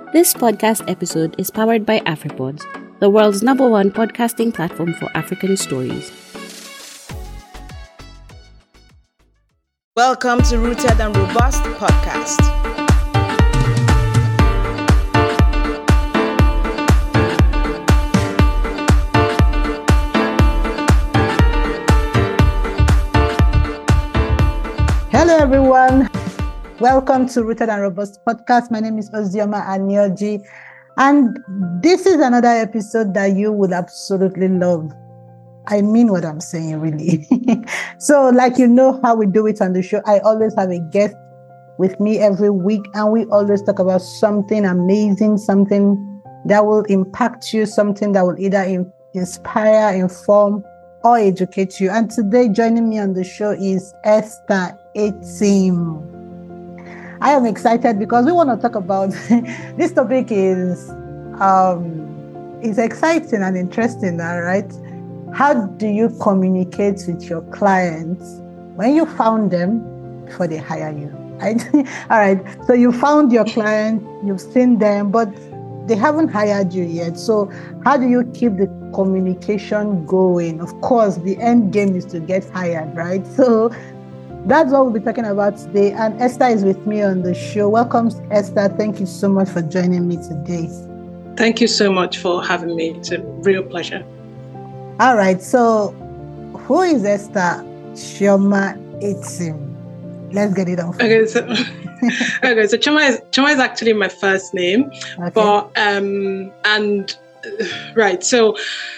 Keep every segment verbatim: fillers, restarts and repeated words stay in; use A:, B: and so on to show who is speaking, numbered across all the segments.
A: This podcast episode is powered by AfriPods, the world's number one podcasting platform for African stories.
B: Welcome to Rooted and Robust Podcast.
C: Hello, everyone. Welcome to Rooted and Robust Podcast. My name is Ozioma Anyoji, and this is another episode that you would absolutely love. I mean what I'm saying, really. So, like you know how we do it on the show, I always have a guest with me every week, and we always talk about something amazing, something that will impact you, something that will either in- inspire, inform, or educate you. And today, joining me on the show is Esther Etim. I am excited because we want to talk about this topic is um, is exciting and interesting, all right? How do you communicate with your clients when you found them before they hire you? Right? All right. So you found your client, you've seen them, but they haven't hired you yet. So how do you keep the communication going? Of course, the end game is to get hired, right? So that's what we'll be talking about today. And Esther is with me on the show. Welcome, Esther. Thank you so much for joining me today.
D: Thank you so much for having me. It's a real pleasure.
C: All right. So who is Esther Chioma Etim? Let's get it off.
D: Okay, so okay, so Chioma is Chioma is actually my first name, okay. but um, and uh, right. So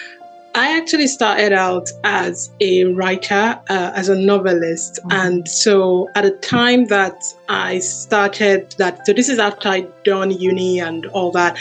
D: I actually started out as a writer, uh, as a novelist, mm-hmm. and so at the time that I started that, so this is after I'd done uni and all that.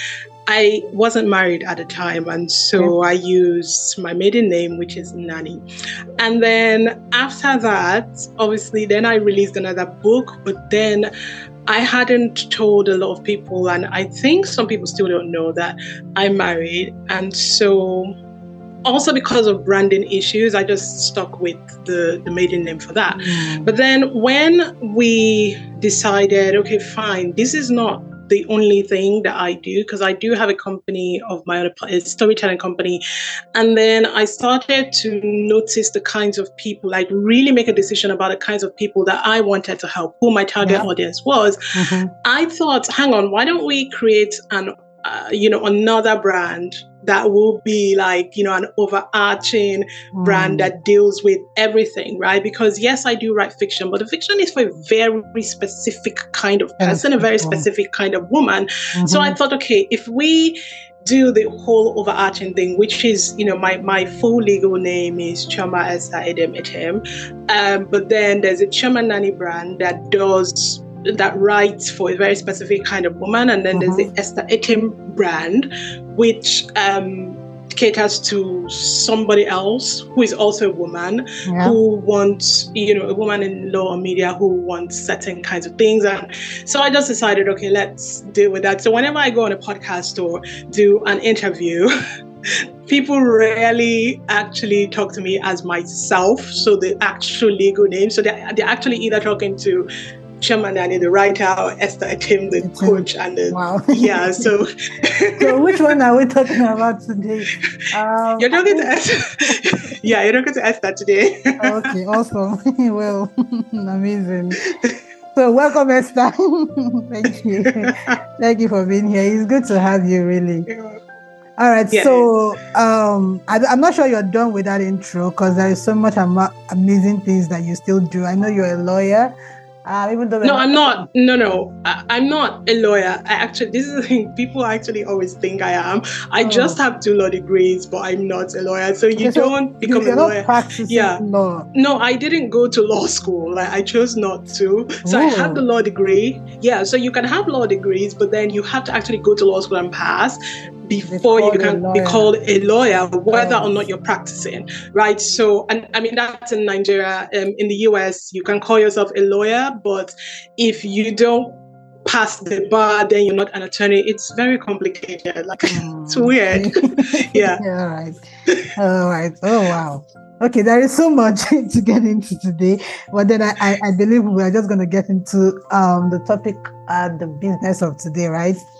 D: I wasn't married at the time, and so I used my maiden name, which is Nani. And then after that, obviously, then I released another book, but then I hadn't told a lot of people, and I think some people still don't know that I'm married. And so also because of branding issues, I just stuck with the, the maiden name for that. Mm. But then when we decided, okay, fine, this is not the only thing that I do, because I do have a company of my own, a storytelling company. And then I started to notice the kinds of people, like really make a decision about the kinds of people that I wanted to help, who my target yeah. audience was. Mm-hmm. I thought, hang on, why don't we create an, uh, you know, another brand that will be like, you know, an overarching mm. brand that deals with everything, right? Because yes, I do write fiction, but the fiction is for a very specific kind of person, a very specific kind of woman. Mm-hmm. So I thought, okay, if we do the whole overarching thing, which is, you know, my, my full legal name is Chioma Esther Etim, um, but then there's a Chioma Nani brand that does that writes for a very specific kind of woman, and then mm-hmm. there's the Esther Etim brand, which um, caters to somebody else who is also a woman yeah. who wants, you know, a woman in law or media who wants certain kinds of things. And so I just decided, okay, let's deal with that. So whenever I go on a podcast or do an interview, people rarely actually talk to me as myself, so the actual legal name. So they're, they're actually either talking to Chioma Nani, the writer, or Esther Etim, the coach, and the
C: wow.
D: yeah. So,
C: so which one are we talking about today? Um,
D: you're talking to Esther. Yeah, you're talking to Esther today.
C: Okay, awesome. Well, amazing. So, welcome, Esther. Thank you. Thank you for being here. It's good to have you, really. All right. Yes. So, um, I, I'm not sure you're done with that intro because there is so much ama- amazing things that you still do. I know you're a lawyer. Uh, even though
D: no, I'm not. No, no, I, I'm not a lawyer. I actually, this is the thing. People actually always think I am. I oh. just have two law degrees, but I'm not a lawyer. So you okay, so don't become
C: you're
D: a lawyer.
C: Not practicing
D: yeah.
C: law.
D: No, I didn't go to law school. Like I chose not to. So Ooh. I have the law degree. Yeah. So you can have law degrees, but then you have to actually go to law school and pass before you can be called a lawyer, whether or not you're practicing, right? So, and I mean, that's in Nigeria. Um, in the U S, you can call yourself a lawyer, but if you don't pass the bar, then you're not an attorney. It's very complicated. Like, mm. it's weird. Yeah.
C: Yeah. All right. All right. Oh, wow. Okay, there is so much to get into today, but then I, I, I believe we are just going to get into um the topic, uh, the business of today, right?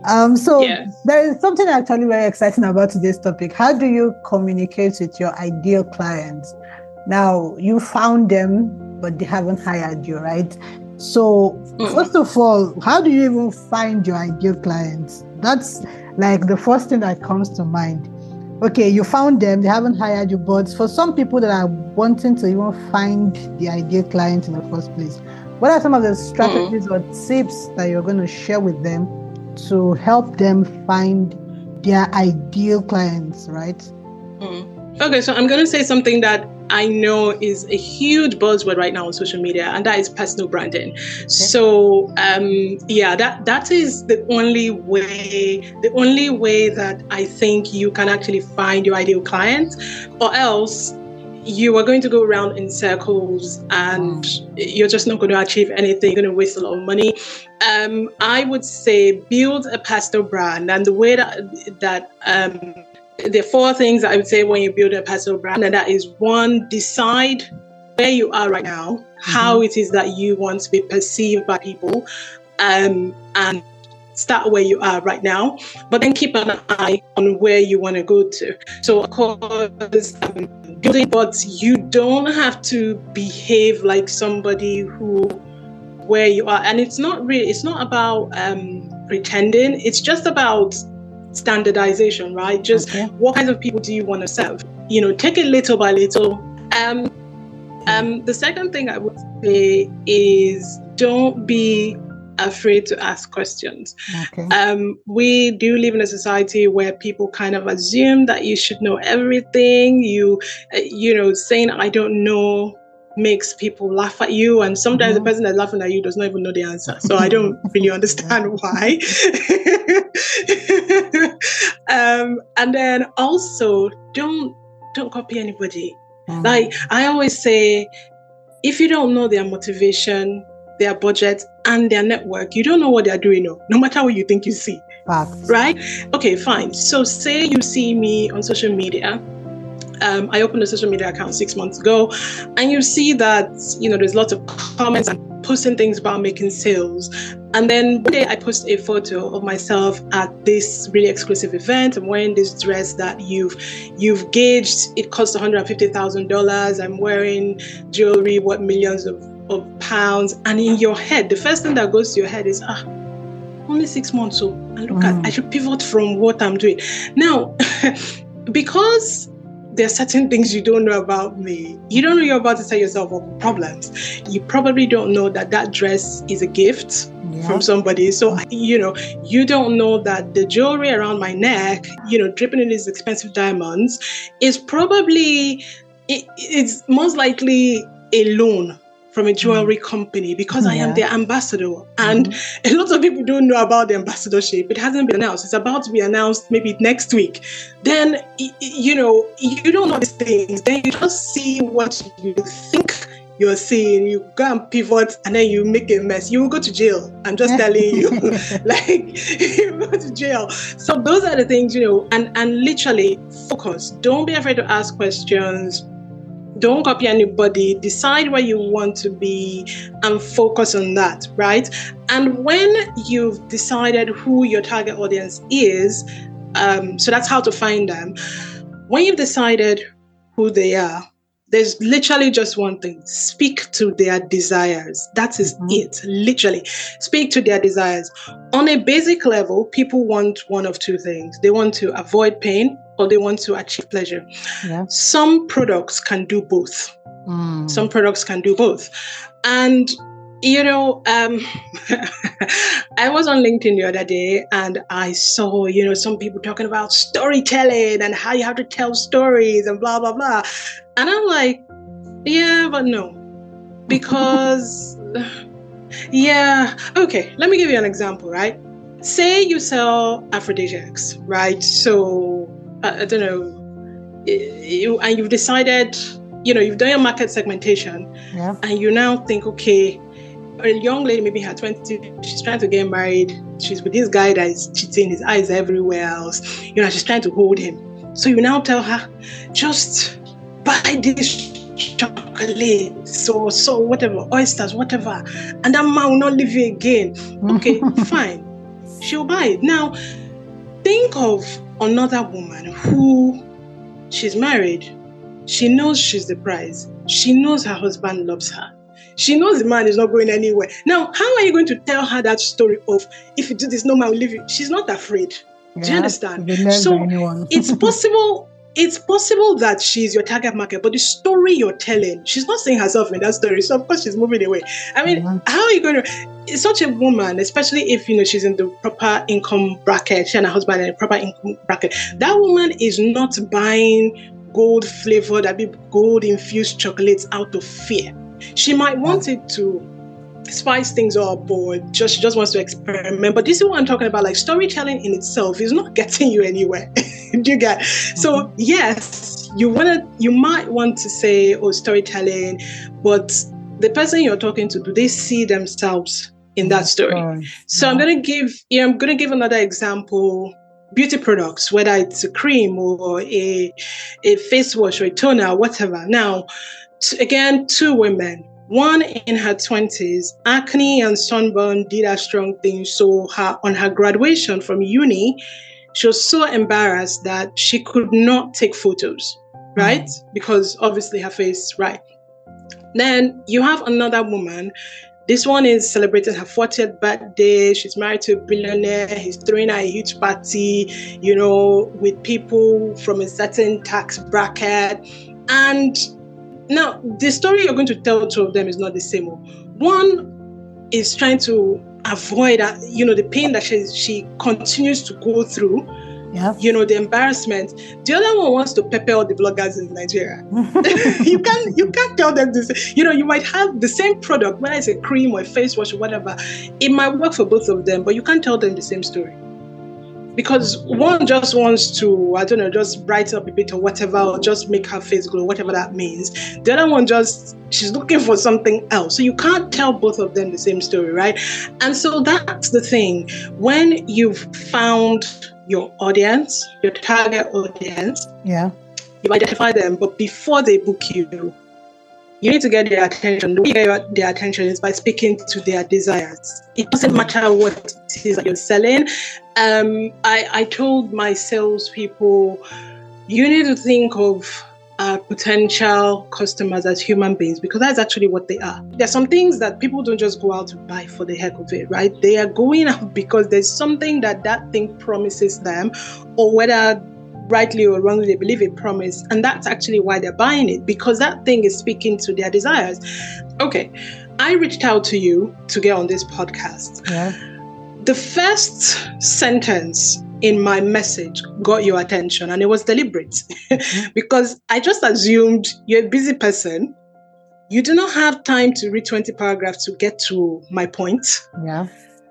C: Um, so
D: yeah.
C: there is something actually very exciting about today's topic. How do you communicate with your ideal clients? Now, you found them, but they haven't hired you, right? So mm. first of all, how do you even find your ideal clients? That's like the first thing that comes to mind. Okay, you found them, they haven't hired you, but for some people that are wanting to even find the ideal client in the first place, what are some of the strategies mm. or tips that you're going to share with them to help them find their ideal clients, right?
D: Mm. Okay, so I'm going to say something that I know is a huge buzzword right now on social media, and that is personal branding. Okay. So, um, yeah, that that is the only way, the only way that I think you can actually find your ideal client, or else you are going to go around in circles and you're just not going to achieve anything. You're going to waste a lot of money. Um, I would say build a personal brand, and the way that that um, there are four things I would say when you build a personal brand, and that is one, decide where you are right now, mm-hmm. how it is that you want to be perceived by people, um, and start where you are right now, but then keep an eye on where you want to go to. So of course, um, building, but you don't have to behave like somebody who, where you are. And it's not really, it's not about um, pretending, it's just about standardization, right? Just okay. What kinds of people do you want to serve? You know, take it little by little. Um, um, the second thing I would say is don't be afraid to ask questions. Okay. Um, we do live in a society where people kind of assume that you should know everything. You, uh, you know, saying I don't know makes people laugh at you, and sometimes mm-hmm. the person that's laughing at you does not even know the answer. So I don't really understand why. um, and then also don't don't copy anybody. Mm-hmm. Like I always say, if you don't know their motivation, their budget, and their network, you don't know what they're doing, no, no matter what you think you see. Facts. Right? Okay, fine. So say you see me on social media. Um, I opened a social media account six months ago, and you see that, you know, there's lots of comments and posting things about making sales. And then one day I post a photo of myself at this really exclusive event. I'm wearing this dress that you've you've gauged. It costs one hundred fifty thousand dollars. I'm wearing jewelry worth millions of, of pounds. And in your head, the first thing that goes to your head is, ah, only six months. So, and look mm. at, I should pivot from what I'm doing. Now, because there are certain things you don't know about me. You don't know you're about to tell yourself of problems. You probably don't know that that dress is a gift yeah. from somebody. So, you know, you don't know that the jewelry around my neck, you know, dripping in these expensive diamonds is probably, it, it's most likely a loan from a jewelry mm. company, because yeah. I am their ambassador. And mm-hmm. a lot of people don't know about the ambassadorship. It hasn't been announced. It's about to be announced maybe next week. Then, you know, you don't know these things. Then you just see what you think you're seeing. You go and pivot, and then you make a mess. You will go to jail. I'm just telling you. Like, you go to jail. So those are the things, you know, and, and literally focus. Don't be afraid to ask questions. Don't copy anybody. Decide where you want to be and focus on that, right? And when you've decided who your target audience is, um, so that's how to find them. When you've decided who they are, there's literally just one thing. Speak to their desires. That is mm-hmm. it, literally. Speak to their desires. On a basic level, people want one of two things. They want to avoid pain, or they want to achieve pleasure. Yeah. Some products can do both. Mm. Some products can do both. And, you know, um, I was on LinkedIn the other day, and I saw, you know, some people talking about storytelling and how you have to tell stories and blah, blah, blah. And I'm like, yeah, but no. Because, yeah, okay, let me give you an example, right? Say you sell aphrodisiacs, right? So, I don't know, you, and you've decided, you know, you've done your market segmentation, yeah. and you now think, okay, a young lady, maybe her twenties, she's trying to get married, she's with this guy that is cheating, his eyes everywhere else, you know, she's trying to hold him. So you now tell her, just buy this chocolate, so, so whatever, oysters, whatever, and that man will not leave you again. Okay, fine. she'll buy it. Now, think of another woman who she's married. She knows she's the prize. She knows her husband loves her. She knows the man is not going anywhere. Now, how are you going to tell her that story of, if you do this, no man will leave you? She's not afraid. Yeah, do you understand? So it's possible, it's possible that she's your target market, but the story you're telling, she's not seeing herself in that story. So of course she's moving away. I mean, yeah. How are you going to, it's such a woman, especially if, you know, she's in the proper income bracket, she and her husband in a proper income bracket. That woman is not buying gold flavored, I mean, gold infused chocolates out of fear. She might want it to spice things up, or just she just wants to experiment. But this is what I'm talking about. Like, storytelling in itself is not getting you anywhere. Do you get? Mm-hmm. So yes, you wanna, you might want to say, oh, storytelling, but the person you're talking to, do they see themselves in that story? Mm-hmm. So yeah. I'm gonna give, yeah, I'm gonna give another example. Beauty products, whether it's a cream or a a face wash or a toner, whatever. Now, again, two women, one in her twenties, acne and sunburn did a strong thing. So her on her graduation from uni, she was so embarrassed that she could not take photos, right? Mm. Because obviously her face, right? Then you have another woman. This one is celebrating her fortieth birthday. She's married to a billionaire. He's throwing her a huge party, you know, with people from a certain tax bracket. And now, the story you're going to tell two of them is not the same. One is trying to avoid, you know, the pain that she, she continues to go through, yeah. You know, the embarrassment. The other one wants to pepper all the bloggers in Nigeria. you can't you can't tell them this. You know, you might have the same product, whether it's a cream or a face wash or whatever. It might work for both of them, but you can't tell them the same story. Because one just wants to, I don't know, just brighten up a bit or whatever, or just make her face glow, whatever that means. The other one just, she's looking for something else. So you can't tell both of them the same story, right? And so that's the thing. When you've found your audience, your target audience, yeah, you identify them, but before they book you, you need to get their attention. The way you get their attention is by speaking to their desires. It doesn't matter what it is that you're selling. Um, I, I told my salespeople, you need to think of uh, potential customers as human beings, because that's actually what they are. There are some things that people don't just go out to buy for the heck of it, right? They are going out because there's something that that thing promises them, or whether rightly or wrongly, they believe it promise. And that's actually why they're buying it, because that thing is speaking to their desires. Okay, I reached out to you to get on this podcast. Yeah. The first sentence in my message got your attention, and it was deliberate because I just assumed you're a busy person. You do not have time to read twenty paragraphs to get to my point. Yeah.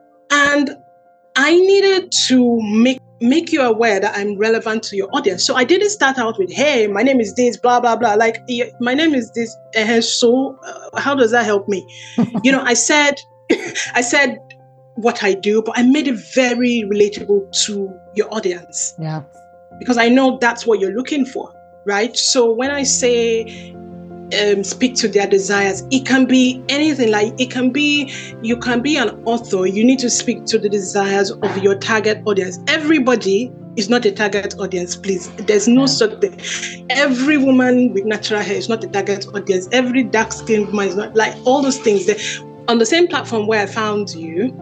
D: And I needed to make make you aware that I'm relevant to your audience. So I didn't start out with, hey, my name is this, blah, blah, blah. Like, my name is this. Uh, so uh, how does that help me? you know, I said, I said what I do, but I made it very relatable to your audience. Yeah. Because I know that's what you're looking for, right? So when I say, Um, speak to their desires, it can be anything. Like, it can be, you can be an author, you need to speak to the desires of your target audience. Everybody is not a target audience, please. There's no yeah. such thing. Every woman with natural hair is not a target audience. Every dark-skinned woman is not, like, all those things. That, on the same platform where I found you,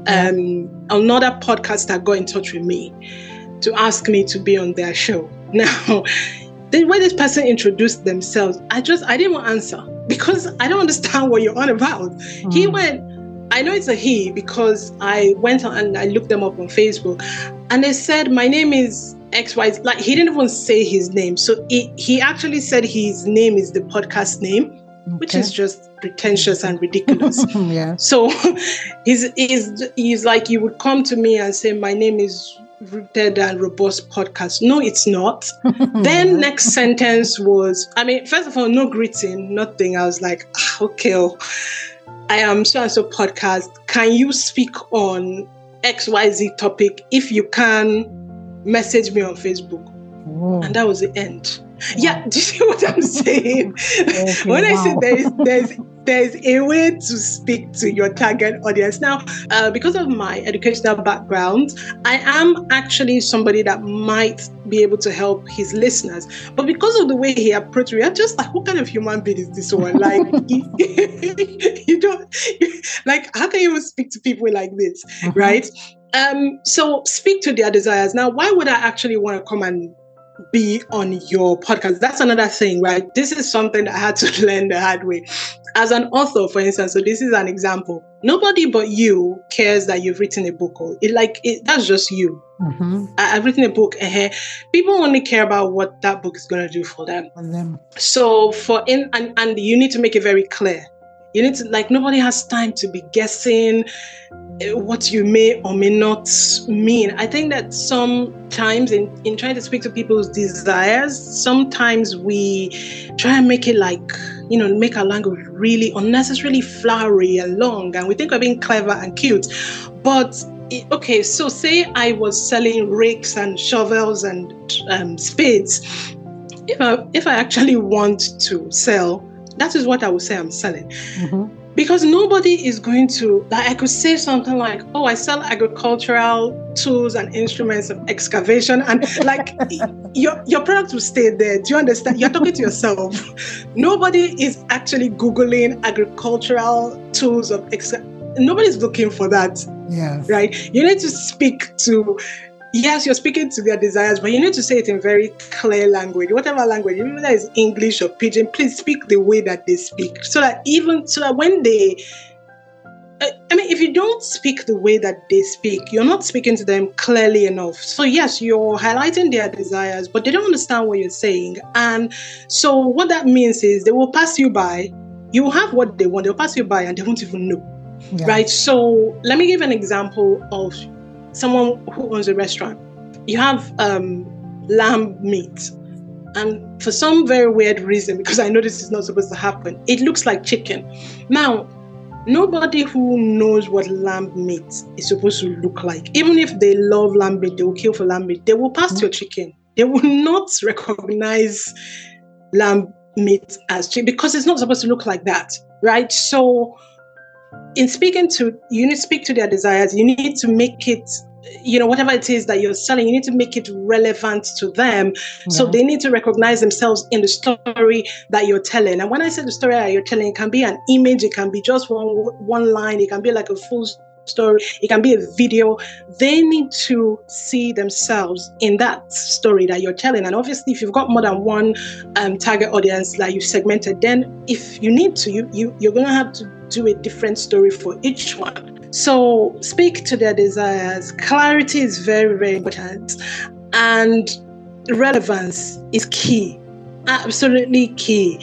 D: um, another podcaster got in touch with me to ask me to be on their show. Now, then when this person introduced themselves, I just, I didn't want to answer because I don't understand what you're on about. Mm. He went, I know it's a he because I went on and I looked them up on Facebook, and they said, my name is X Y Z. Like, he didn't even say his name. So he, he actually said his name is the podcast name, okay. which is just pretentious and ridiculous. yeah. So he's, he's, he's like, you would come to me and say, my name is Rooted and Robust Podcast. No, it's not. Then next sentence was, I mean, first of all, no greeting, nothing. I was like, ah, okay, oh, I am so and so podcast. Can you speak on X Y Z topic? If you can, message me on Facebook. Whoa. And that was the end. Yeah, do you see what I'm saying?
C: Okay,
D: when I
C: wow.
D: say there is there's there's a way to speak to your target audience. Now, uh, because of my educational background, I am actually somebody that might be able to help his listeners. But because of the way he approached me, I'm just like, what kind of human being is this one? Like, you, you don't, like, how can you even speak to people like this, uh-huh. right? Um, so speak to their desires. Now, why would I actually want to come and be on your podcast? That's another thing, right? This is something that I had to learn the hard way. As an author, for instance, so this is an example. Nobody but you cares that you've written a book. Or it, like it, that's just you. Mm-hmm. I, I've written a book. Uh, people only care about what that book is going to do for them. For them. So for in and, and you need to make it very clear. You need to, like, nobody has time to be guessing what you may or may not mean. I think that sometimes in, in trying to speak to people's desires, sometimes we try and make it like, you know, make our language really unnecessarily flowery and long. And we think we're being clever and cute. But, it, okay, so say I was selling rakes and shovels and um, spades. If I, if I actually want to sell, that is what I would say I'm selling. Mm-hmm. Because nobody is going to, like, I could say something like, oh, I sell agricultural tools and instruments of excavation. And like, your your product will stay there. Do you understand? You're talking to yourself. Nobody is actually Googling agricultural tools of excavation. Nobody's looking for that. Yeah. Right? You need to speak to, yes, you're speaking to their desires, but you need to say it in very clear language, whatever language, even whether it's English or Pidgin, please speak the way that they speak. So that even, so that when they, I mean, if you don't speak the way that they speak, you're not speaking to them clearly enough. So yes, you're highlighting their desires, but they don't understand what you're saying. And so what that means is they will pass you by, you will have what they want, they'll pass you by and they won't even know, yeah. right? So let me give an example of someone who owns a restaurant. You have um, lamb meat. And for some very weird reason, because I know this is not supposed to happen, it looks like chicken. Now, nobody who knows what lamb meat is supposed to look like, even if they love lamb meat, they will kill for lamb meat, they will pass mm-hmm. your chicken. They will not recognize lamb meat as chicken because it's not supposed to look like that, right? So in speaking to, you need to speak to their desires. You need to make it, you know, whatever it is that you're selling, you need to make it relevant to them. Yeah. So they need to recognize themselves in the story that you're telling. And when I say the story that you're telling, it can be an image, it can be just one one line, it can be like a full story, it can be a video. They need to see themselves in that story that you're telling. And obviously, if you've got more than one um, target audience that you've segmented, then if you need to, you, you you're going to have to do a different story for each one. So speak to their desires. Clarity is very, very important. And relevance is key. Absolutely key.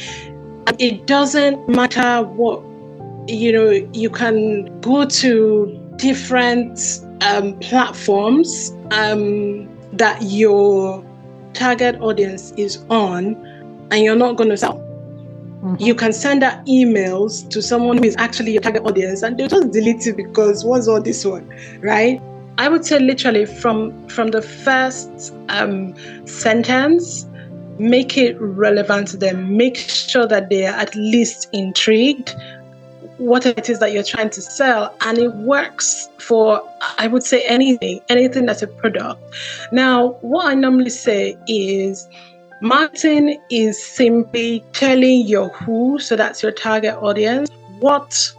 D: It doesn't matter what, you know, you can go to different um, platforms um, that your target audience is on, and you're not going to sell. Mm-hmm. You can send out emails to someone who is actually your target audience and they'll just delete it because what's all this one, right? I would say literally from, from the first um, sentence, make it relevant to them. Make sure that they are at least intrigued what it is that you're trying to sell. And it works for, I would say, anything, anything that's a product. Now, what I normally say is, marketing is simply telling your who, so that's your target audience, what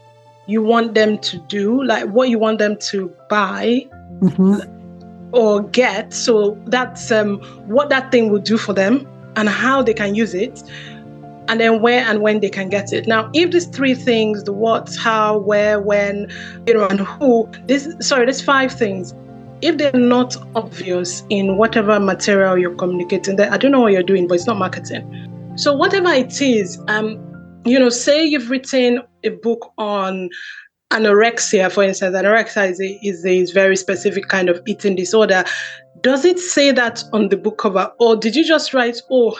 D: you want them to do, like what you want them to buy mm-hmm. or get. So that's um, what that thing will do for them and how they can use it, and then where and when they can get it. Now, if these three things, the what, how, where, when, you know, and who, this, sorry, there's five things. If they're not obvious in whatever material you're communicating, then I don't know what you're doing, but it's not marketing. So whatever it is, um, you know, say you've written a book on anorexia, for instance. Anorexia is a, is a very specific kind of eating disorder. Does it say that on the book cover? Or did you just write, oh,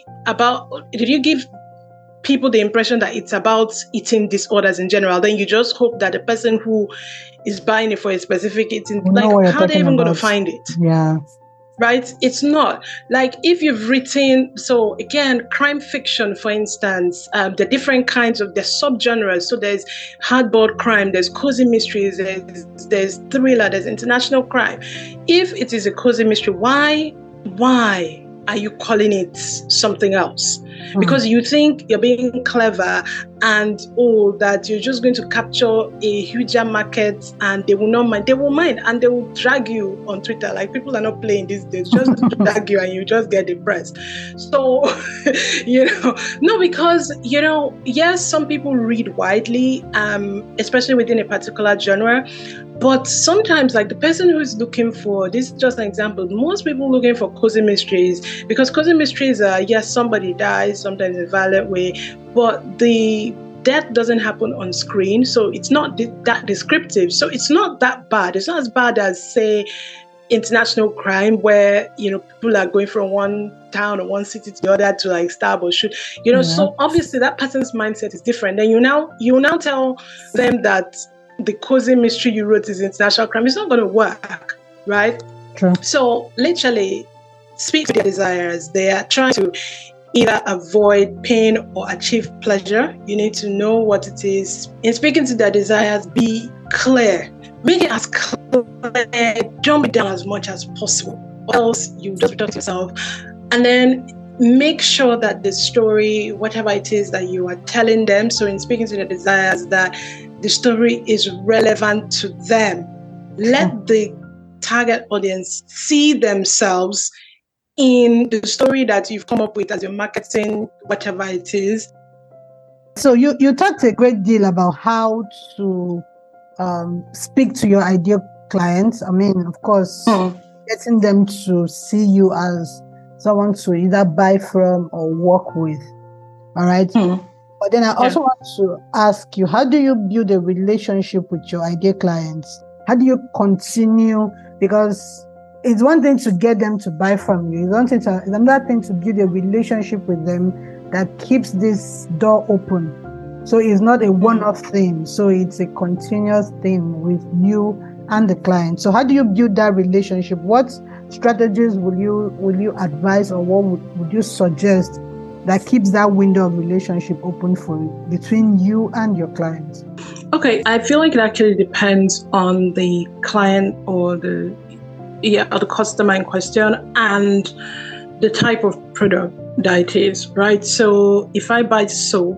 D: about, did you give people the impression that it's about eating disorders in general? Then you just hope that the person who is buying it for a specific eating, like, how are they even going to find it?
C: Yeah.
D: right? It's not. Like if you've written, so again, crime fiction, for instance, um, the different kinds of, the subgenres. So there's hardboiled crime, there's cozy mysteries, there's, there's thriller, there's international crime. If it is a cozy mystery, why, why are you calling it something else? Mm. Because you think you're being clever and oh, that you're just going to capture a huger market and they will not mind. They will mind and they will drag you on Twitter. Like people are not playing these days, just drag you and you just get depressed. So, you know, no, because, you know, yes, some people read widely, um, especially within a particular genre. But sometimes, like the person who's looking for, this is just an example, most people looking for cozy mysteries, because cozy mysteries are, yes, somebody dies, sometimes in a violent way, but the death doesn't happen on screen. So it's not that descriptive. So it's not that bad. It's not as bad as, say, international crime, where, you know, people are going from one town or one city to the other to like stab or shoot, you know, yeah. So obviously that person's mindset is different. Then you now, you now tell them that the cozy mystery you wrote is international crime. It's not going to work, right?
C: True.
D: So literally speak to their desires. They are trying to either avoid pain or achieve pleasure. You need to know what it is. In speaking to their desires, be clear. Make it as clear. Dumb it down as much as possible. Or else you just talk to yourself. And then make sure that the story, whatever it is that you are telling them, so in speaking to their desires, that the story is relevant to them. Let the target audience see themselves in the story that you've come up with as your marketing, whatever it is.
C: So you, you talked a great deal about how to um, speak to your ideal clients. I mean, of course, mm. getting them to see you as someone to either buy from or work with. All right. Mm. But then I also yeah. want to ask you, how do you build a relationship with your ideal clients? How do you continue? Because it's one thing to get them to buy from you. It's one thing to, it's another thing to build a relationship with them that keeps this door open. So it's not a one-off thing. So it's a continuous thing with you and the client. So how do you build that relationship? What strategies will you will you advise, or what would, would you suggest that keeps that window of relationship open for you, between you and your clients?
D: Okay, I feel like it actually depends on the client or the yeah or the customer in question and the type of product that it is, right? So if I buy soap,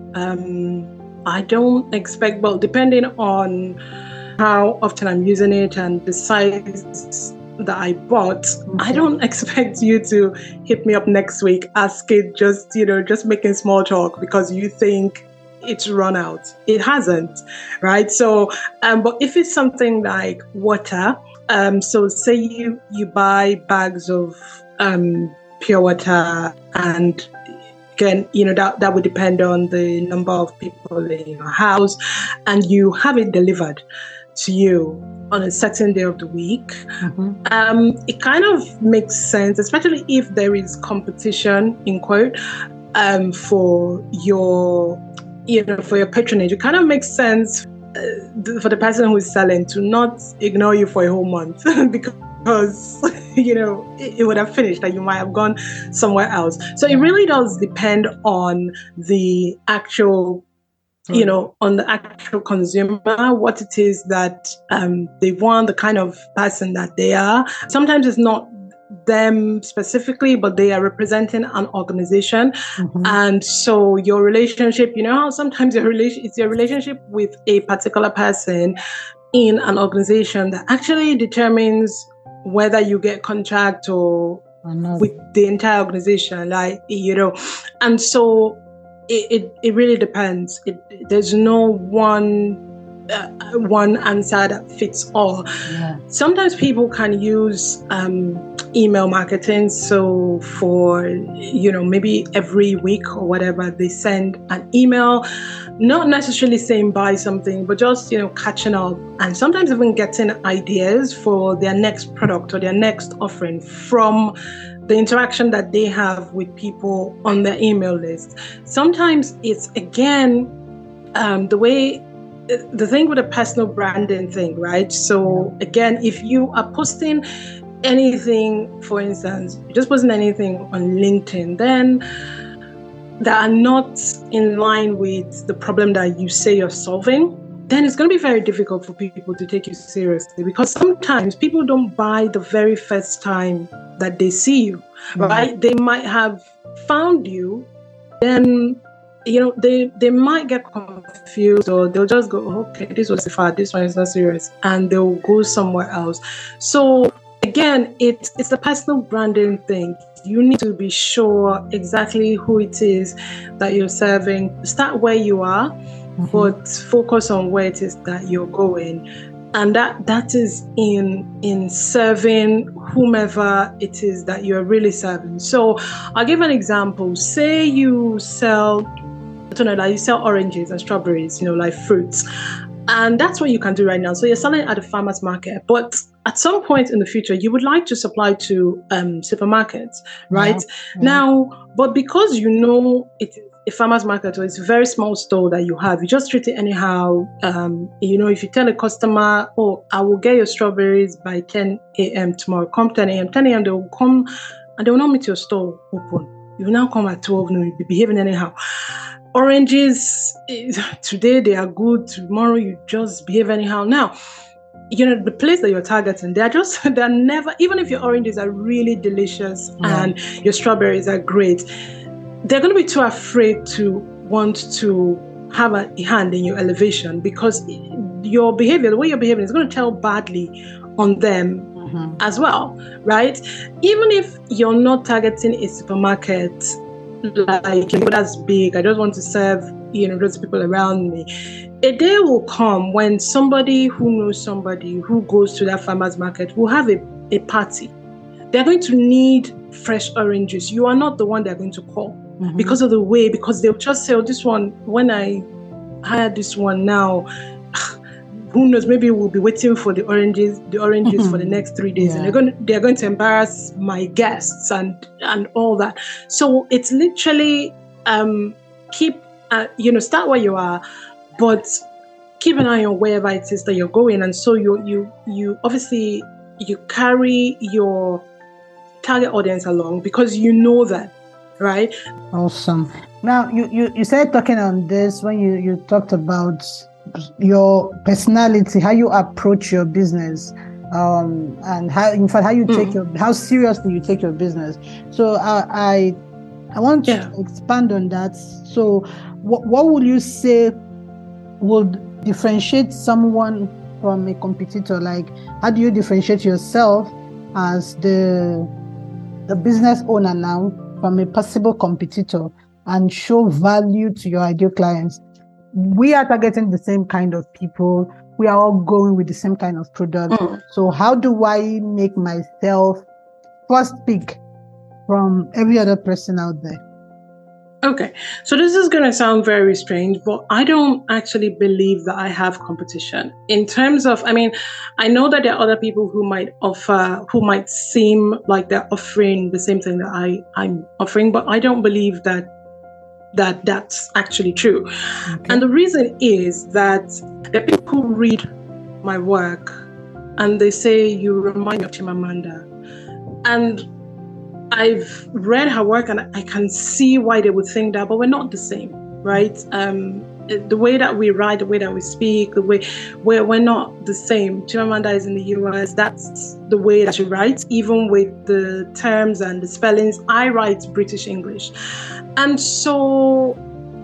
D: um, I don't expect, well, depending on how often I'm using it and the size that I bought, okay. I don't expect you to hit me up next week asking, just, you know, just making small talk because you think it's run out. It hasn't, right? So, um, but if it's something like water, um, so say you, you buy bags of um, pure water, and again, you know, that, that would depend on the number of people in your house, and you have it delivered to you on a certain day of the week. Mm-hmm. Um, it kind of makes sense, especially if there is competition, in quote, um, for your, you know, for your patronage. It kind of makes sense uh, for the person who is selling to not ignore you for a whole month because, you know, it, it would have finished and you might have gone somewhere else. So it really does depend on the actual you know, on the actual consumer, what it is that um, they want, the kind of person that they are. Sometimes it's not them specifically, but they are representing an organization. Mm-hmm. And so your relationship, you know how sometimes your relation it's your relationship with a particular person in an organization that actually determines whether you get contract or with the entire organization, like, you know, and so It, it it really depends. It, there's no one uh, one answer that fits all. Yeah. Sometimes people can use um, email marketing. So for, you know, maybe every week or whatever, they send an email, not necessarily saying buy something, but just, you know, catching up, and sometimes even getting ideas for their next product or their next offering from the interaction that they have with people on their email list. Sometimes it's, again, um, the way, the thing with a personal branding thing, right? So again, if you are posting anything, for instance, you're just posting anything on LinkedIn, then that are not in line with the problem that you say you're solving, then it's going to be very difficult for people to take you seriously, because sometimes people don't buy the very first time that they see you, mm-hmm. right? They might have found you, then, you know, they, they might get confused, or they'll just go, okay, this was a fad, this one is not serious, and they'll go somewhere else. So again, it's, it's a personal branding thing. You need to be sure exactly who it is that you're serving. Start where you are, mm-hmm. but focus on where it is that you're going. And that that is in in serving whomever it is that you're really serving. So I'll give an example. Say you sell, I don't know, like you sell oranges and strawberries, you know, like fruits. And that's what you can do right now. So you're selling at a farmer's market, but at some point in the future, you would like to supply to um, supermarkets, right? Yeah. Yeah. Now, but because you know it's a farmer's market, or it's a very small store that you have, you just treat it anyhow. Um, you know, if you tell a customer, oh, I will get your strawberries by ten a.m. tomorrow, come ten a.m. ten a.m. they will come and they will not meet your store open. You will now come at twelve noon, you'll be behaving anyhow. Oranges, today they are good, tomorrow you just behave anyhow. Now, you know, the place that you're targeting, they're just, they're never, even if your oranges are really delicious yeah. and your strawberries are great, they're going to be too afraid to want to have a hand in your elevation, because your behavior, the way you're behaving, is going to tell badly on them mm-hmm. as well, right? Even if you're not targeting a supermarket, like, you know, that's big, I just want to serve, you know, those people around me. A day will come when somebody who knows somebody who goes to that farmer's market will have a, a party. They're going to need fresh oranges. You are not the one they're going to call mm-hmm. because of the way, because they'll just say, oh, this one, when I hire this one now, who knows, maybe we'll be waiting for the oranges, the oranges mm-hmm. for the next three days. Yeah. And they're going to, they're going to embarrass my guests and, and all that. So it's literally um, keep, uh, you know, start where you are, but keep an eye on wherever it is that you're going. And so you, you, you obviously, you carry your target audience along because you know that, right?
C: Awesome. Now, you, you, you started talking on this when you, you talked about your personality, how you approach your business, um, and how, in fact, how you take mm. your, how seriously you take your business. So uh, I, I want yeah. to expand on that. So, what what would you say would differentiate someone from a competitor? Like, how do you differentiate yourself as the the business owner now from a possible competitor and show value to your ideal clients? We are targeting the same kind of people. We are all going with the same kind of product. Mm. So how do I make myself first pick from every other person out there?
D: Okay, so this is going to sound very strange, but I don't actually believe that I have competition in terms of, I mean, I know that there are other people who might offer, who might seem like they're offering the same thing that I, I'm offering, but I don't believe that that that's actually true. Okay. And the reason is that there are people who read my work and they say, you remind me of Chimamanda. And I've read her work and I can see why they would think that, but we're not the same, right? Um, the way that we write, the way that we speak, the way we're, we're not the same. Chimamanda is in the U S, that's the way that she writes, even with the terms and the spellings. I write British English. And so,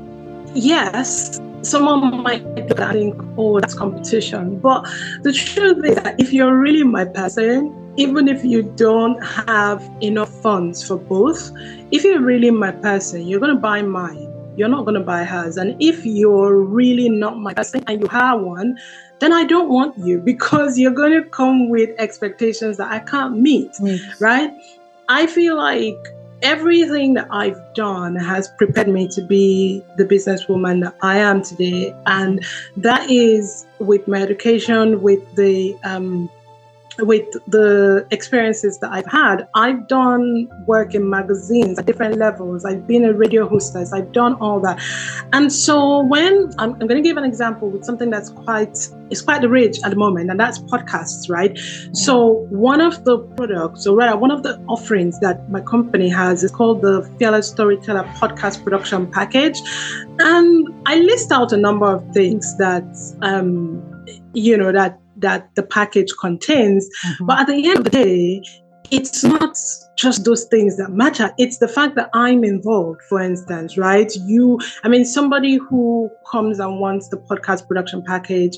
D: yes, someone might think, oh, that's competition. But the truth is that if you're really my person, even if you don't have enough funds for both, if you're really my person, you're going to buy mine. You're not going to buy hers. And if you're really not my person and you have one, then I don't want you, because you're going to come with expectations that I can't meet, yes. right? I feel like everything that I've done has prepared me to be the businesswoman that I am today. And that is with my education, with the um, with the experiences that I've had. I've done work in magazines at different levels. I've been a radio hostess. I've done all that. And so when I'm, I'm going to give an example with something that's quite, it's quite the rage at the moment, and that's podcasts, right? Mm-hmm. So one of the products, or rather one of the offerings that my company has is called the Fearless Storyteller Podcast Production Package. And I list out a number of things that, um, you know, that that the package contains. Mm-hmm. But at the end of the day, it's not just those things that matter. It's the fact that I'm involved, for instance, right? You, I mean, somebody who comes and wants the podcast production package,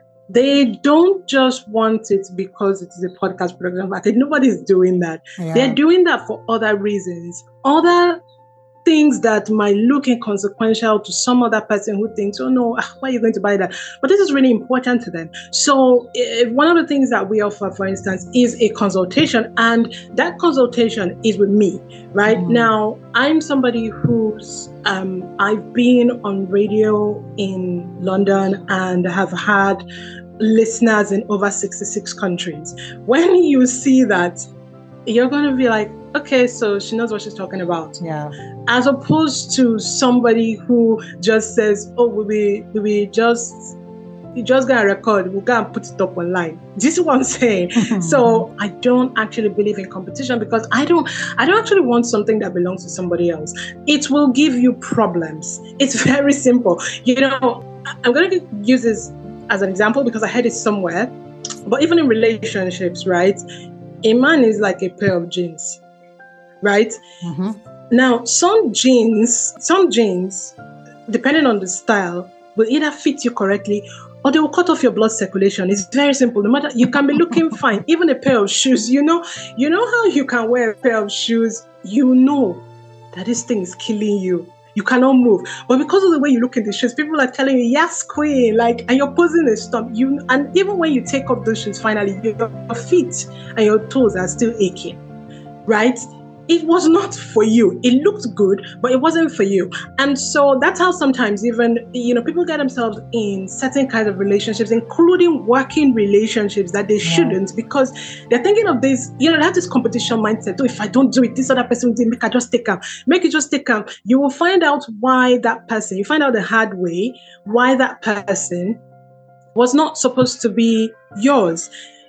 D: they don't just want it because it is a podcast production package. Nobody's doing that. Yeah. They're doing that for other reasons. Other things that might look inconsequential to some other person who thinks, oh no, why are you going to buy that? But this is really important to them. So if one of the things that we offer, for instance, is a consultation, and that consultation is with me, right? Mm-hmm. Now, I'm somebody who's, um, I've been on radio in London and have had listeners in over sixty-six countries. When you see that, you're going to be like, okay, so she knows what she's talking about.
C: Yeah.
D: As opposed to somebody who just says, oh, we we we just you just gonna record, we're gonna put it up online. This is what I'm saying. So I don't actually believe in competition, because I don't I don't actually want something that belongs to somebody else. It will give you problems. It's very simple. You know, I'm gonna use this as an example because I heard it somewhere. But even in relationships, right? A man is like a pair of jeans. Right? Mm-hmm. Now, some jeans, some jeans, depending on the style, will either fit you correctly or they will cut off your blood circulation. It's very simple. No matter, you can be looking fine. Even a pair of shoes, you know, you know how you can wear a pair of shoes, you know that this thing is killing you. You cannot move. But because of the way you look in the shoes, people are telling you, yes, queen, like, and you're posing a stump. You, and even when you take off those shoes, finally, your feet and your toes are still aching, right? It was not for you. It looked good, but it wasn't for you. And so that's how sometimes even, you know, people get themselves in certain kinds of relationships, including working relationships that they yeah. shouldn't, because they're thinking of this, you know, they have this competition mindset. Oh, if I don't do it, this other person will do it, make I just take them. Make it just take them. You will find out why that person, you find out the hard way, why that person was not supposed to be yours.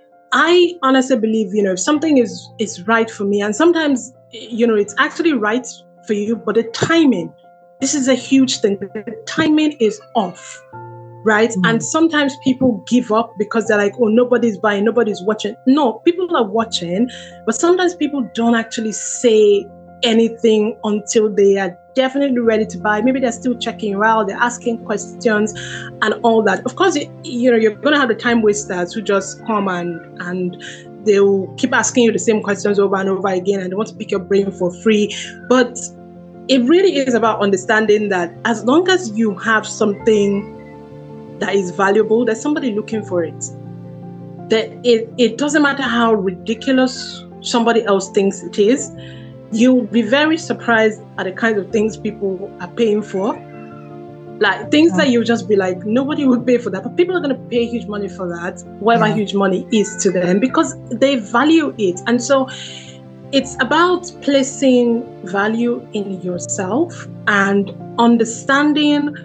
D: I honestly believe, you know, if something is, is right for me, and sometimes, you know, it's actually right for you, but the timing, this is a huge thing. The timing is off, right? Mm-hmm. And sometimes people give up because they're like, oh, nobody's buying, nobody's watching. No, people are watching, but sometimes people don't actually say anything until they are definitely ready to buy. Maybe they're still checking around, they're asking questions and all that. Of course, you know, you're going to have the time wasters who just come and and they'll keep asking you the same questions over and over again, and they want to pick your brain for free. But it really is about understanding that as long as you have something that is valuable, there's somebody looking for it. That it, it doesn't matter how ridiculous somebody else thinks it is. You'll be very surprised at the kinds of things people are paying for. Like things yeah. that you'll just be like, nobody would pay for that. But people are going to pay huge money for that, whatever yeah. huge money is to them, because they value it. And so it's about placing value in yourself and understanding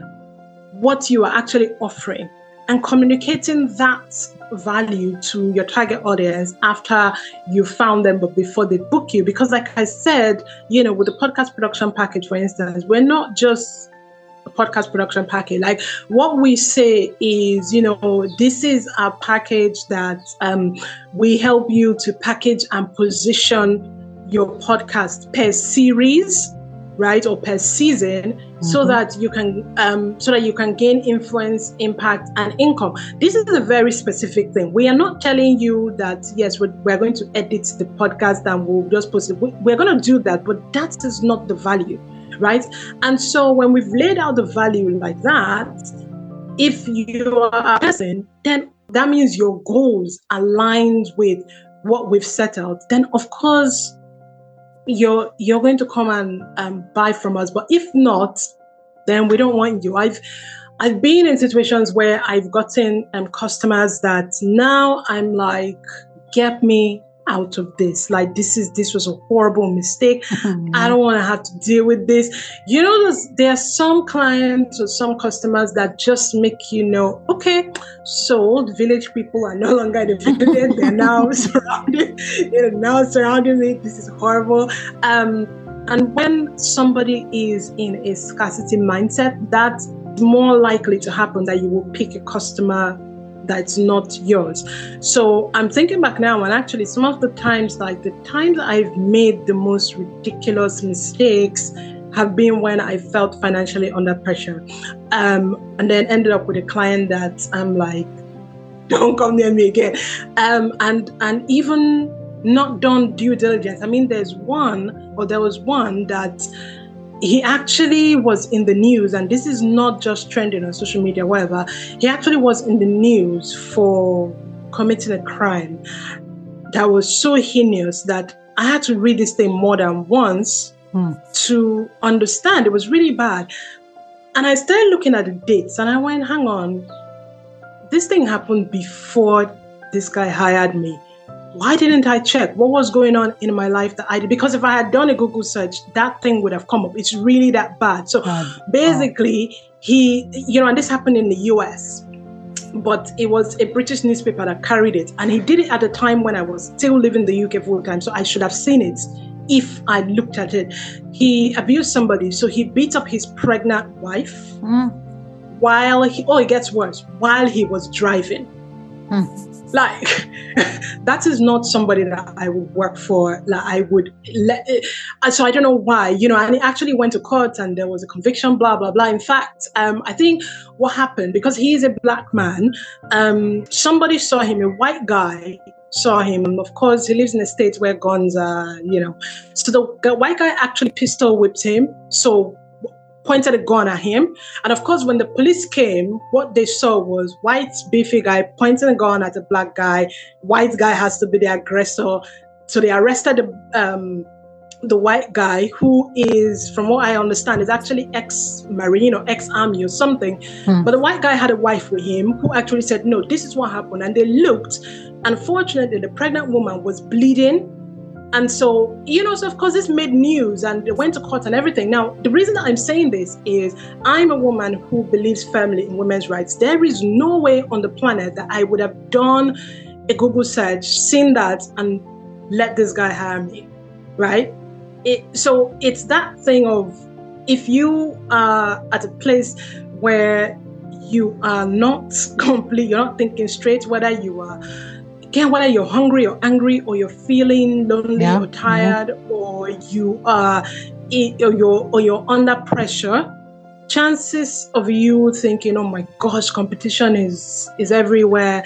D: what you are actually offering and communicating that value to your target audience after you found them, but before they book you. Because like I said, you know, with the podcast production package, for instance, we're not just a podcast production package. Like what we say is, you know, this is a package that um, we help you to package and position your podcast per series, right, or per season, mm-hmm. so that you can um, so that you can gain influence, impact, and income. This is a very specific thing. We are not telling you that yes, we're, we're going to edit the podcast and we'll just post it. We're going to do that, but that is not the value, right? And so when we've laid out the value like that, if you are a person, then that means your goals aligned with what we've set out. Then of course, you're you're going to come and um, buy from us. But if not, then we don't want you. I've I've been in situations where I've gotten um, customers that now I'm like, get me out of this. Like, this is this was a horrible mistake. Mm-hmm. I don't want to have to deal with this. You know, there's, there are some clients or some customers that just make you know, okay, so the village people are no longer in the village. They're now surrounded, you know, now surrounding me. This is horrible. Um, and when somebody is in a scarcity mindset, that's more likely to happen that you will pick a customer that's not yours. So I'm thinking back now, and actually some of the times, like the times I've made the most ridiculous mistakes have been when I felt financially under pressure. Um, and then ended up with a client that I'm like, don't come near me again. Um, and, and even not done due diligence. I mean, there's one, or there was one that he actually was in the news, and this is not just trending on social media, whatever. He actually was in the news for committing a crime that was so heinous that I had to read this thing more than once hmm. to understand. It was really bad. And I started looking at the dates, and I went, hang on, this thing happened before this guy hired me. Why didn't I check what was going on in my life that I did? Because if I had done a Google search, that thing would have come up. It's really that bad. So um, basically, oh. he, you know, and this happened in the U S, but it was a British newspaper that carried it. And he did it at a time when I was still living in the U K full time. So I should have seen it if I looked at it. He abused somebody. So he beat up his pregnant wife mm. while he, oh, it gets worse, while he was driving. Mm. Like, that is not somebody that I would work for. Like, I would let it, so I don't know why, you know, and he actually went to court and there was a conviction, blah, blah, blah. In fact, um, I think what happened, because he is a black man, um, somebody saw him, a white guy saw him. And of course, he lives in a state where guns are, you know. So the, the white guy actually pistol whipped him. So pointed a gun at him. And of course, when the police came, what they saw was white, beefy guy pointing a gun at a black guy. White guy has to be the aggressor. So they arrested the, um, the white guy, who is, from what I understand, is actually ex-Marine or ex-Army or something. Hmm. But the white guy had a wife with him who actually said, no, this is what happened. And they looked. Unfortunately, the pregnant woman was bleeding. And so, you know, so of course this made news and they went to court and everything. Now, the reason that I'm saying this is I'm a woman who believes firmly in women's rights. There is no way on the planet that I would have done a Google search, seen that, and let this guy hire me, right? It, so it's that thing of, if you are at a place where you are not complete, you're not thinking straight, whether you are Again, whether you're hungry or angry, or you're feeling lonely yeah. or tired, mm-hmm. or you are, or you're, or you're under pressure, chances of you thinking, "Oh my gosh, competition is is everywhere,"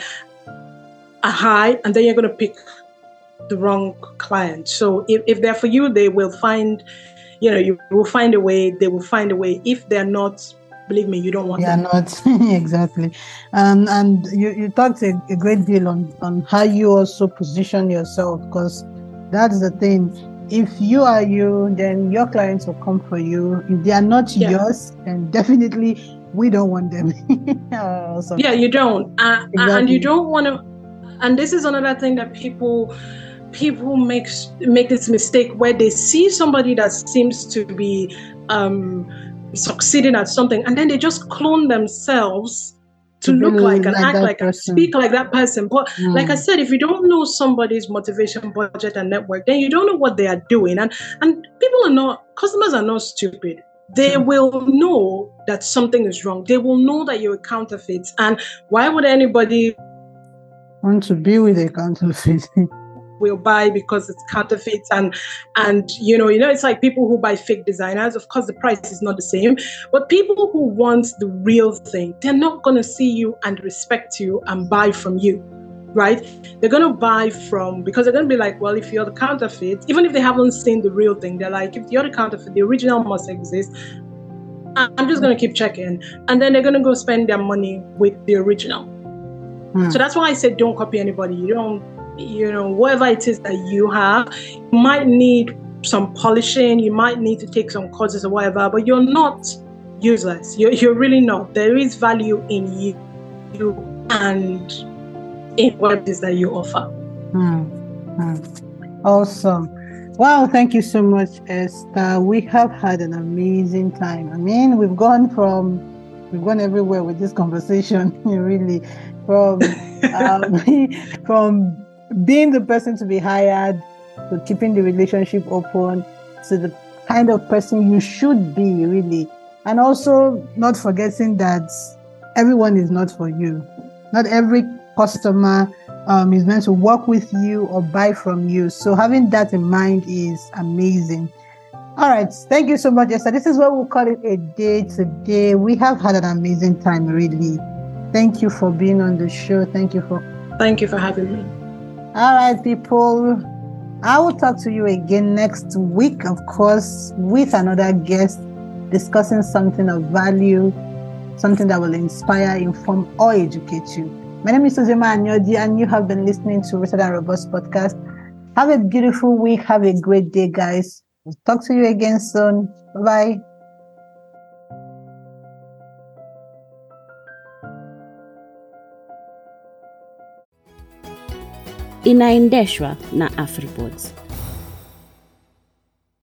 D: are high, and then you're going to pick the wrong client. So if, if they're for you, they will find, you know, you will find a way. They will find a way. If they're not, believe me, you don't want
C: yeah,
D: them.
C: not exactly. Um, and you, you talked a, a great deal on, on how you also position yourself, because that's the thing. If you are you, then your clients will come for you. If they are not yeah. yours, then definitely we don't want them. uh,
D: yeah, you don't. Uh, exactly. And you don't want to. And this is another thing that people people make, make this mistake where they see somebody that seems to be um, succeeding at something, and then they just clone themselves to, to look like and like act like person. and speak like that person. But mm. like I said, if you don't know somebody's motivation, budget, and network, then you don't know what they are doing. And and people are not, customers are not stupid. They mm. will know that something is wrong. They will know that you're a counterfeit. And why would anybody
C: want to be with a counterfeit?
D: will buy because it's counterfeit, and and you know you know it's like people who buy fake designers. Of course the price is not the same, but people who want the real thing, they're not going to see you and respect you and buy from you, right? They're going to buy from, because they're going to be like, well, if you're the counterfeit, even if they haven't seen the real thing, they're like, if you're the counterfeit, the original must exist. I'm just going to keep checking, and then they're going to go spend their money with the original. hmm. So that's why I said don't copy anybody. You don't you know, whatever it is that you have, you might need some polishing, you might need to take some courses or whatever, but you're not useless. You're, you're really not. There is value in you, you and in what it is that you offer.
C: Hmm. Hmm. Awesome. Wow, thank you so much, Esther. We have had an amazing time. I mean, we've gone from we've gone everywhere with this conversation, really. From um, from being the person to be hired, to keeping the relationship open, to the kind of person you should be, really. And also not forgetting that everyone is not for you. Not every customer um, is meant to work with you or buy from you. So having that in mind is amazing. All right. Thank you so much, Esther. This is what we'll call it a day today. We have had an amazing time, really. Thank you for being on the show. Thank you for...
D: Thank you for having me.
C: All right, people. I will talk to you again next week, of course, with another guest discussing something of value, something that will inspire, inform, or educate you. My name is Ozioma Anyoji, and you have been listening to Rooted and Robust Podcast. Have a beautiful week. Have a great day, guys. We'll talk to you again soon. Bye-bye.
A: Inaendeshwa na AfriPods.